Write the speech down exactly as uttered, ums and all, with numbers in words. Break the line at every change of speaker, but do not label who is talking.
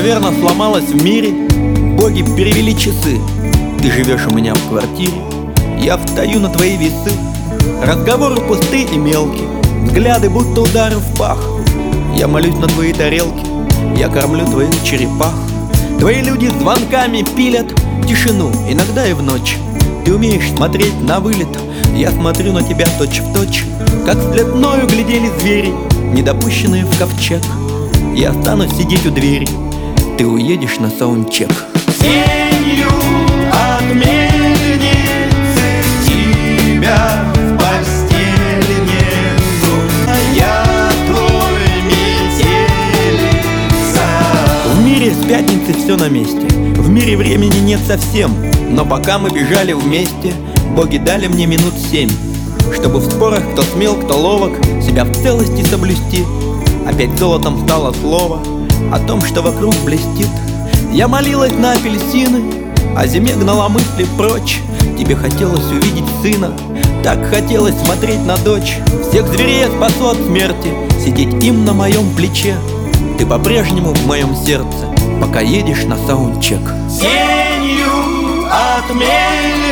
наверное, сломалась в мире. Боги перевели часы. Ты живешь у меня в квартире. Я встаю на твои весы. Разговоры пустые и мелкие, взгляды будто удары в пах. Я молюсь на твои тарелки, я кормлю твоих черепах. Твои люди звонками пилят тишину, иногда и в ночь. Ты умеешь смотреть на вылет, я смотрю на тебя точь в точь. Как вслед мною глядели звери, недопущенные в ковчег. Я останусь сидеть у двери, ты уедешь на саундчек.
Тенью от мельницы тебя в постели нету, а я твой метелица.
В мире с пятницы все на месте, в мире времени нет совсем. Но пока мы бежали вместе, боги дали мне минут семь, чтобы в спорах, кто смел, кто ловок, себя в целости соблюсти. Опять золотом стало слово о том, что вокруг блестит. Я молилась на апельсины, а зиме гнала мысли прочь. Тебе хотелось увидеть сына, так хотелось смотреть на дочь. Всех зверей я спасу от смерти, сидеть им на моем плече. Ты по-прежнему в моем сердце, пока едешь на саундчек.
Тенью от мельницы